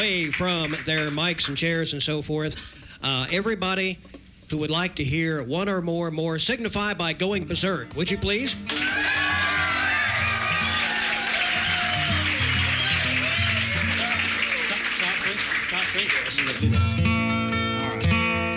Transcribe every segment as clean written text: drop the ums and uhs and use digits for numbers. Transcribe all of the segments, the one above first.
away from their mics and chairs and so forth. Everybody who would like to hear one or more signify by going berserk. Would you please? Stop, please. All right.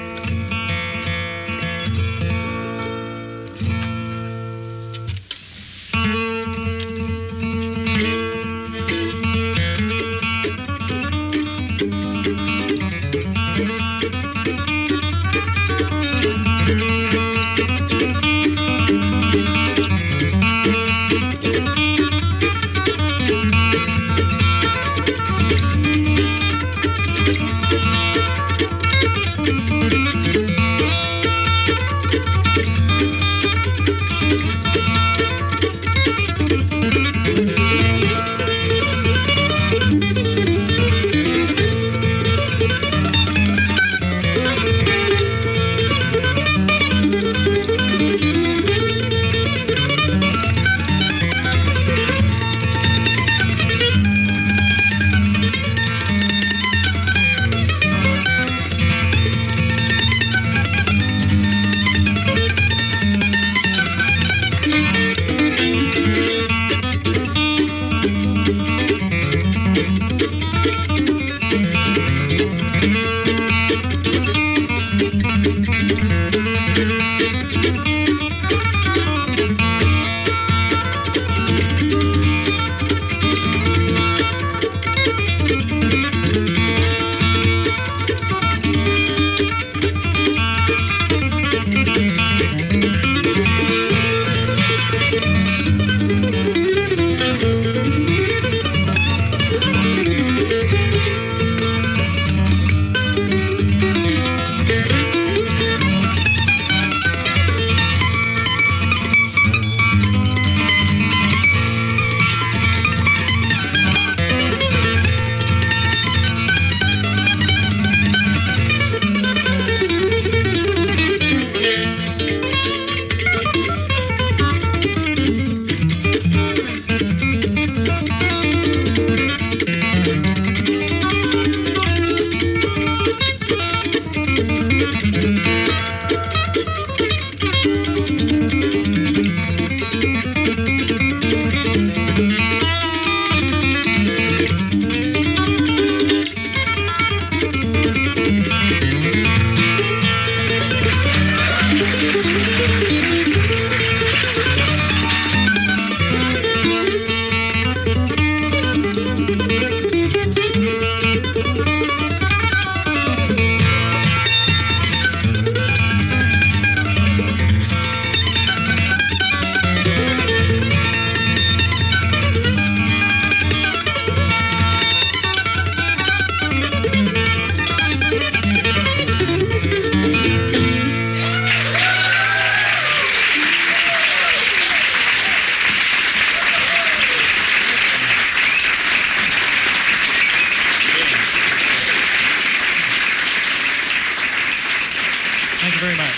Thank you very much.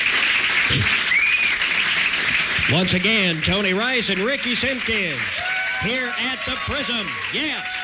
Once again, Tony Rice and Ricky Simpkins here at the Prism. Yeah.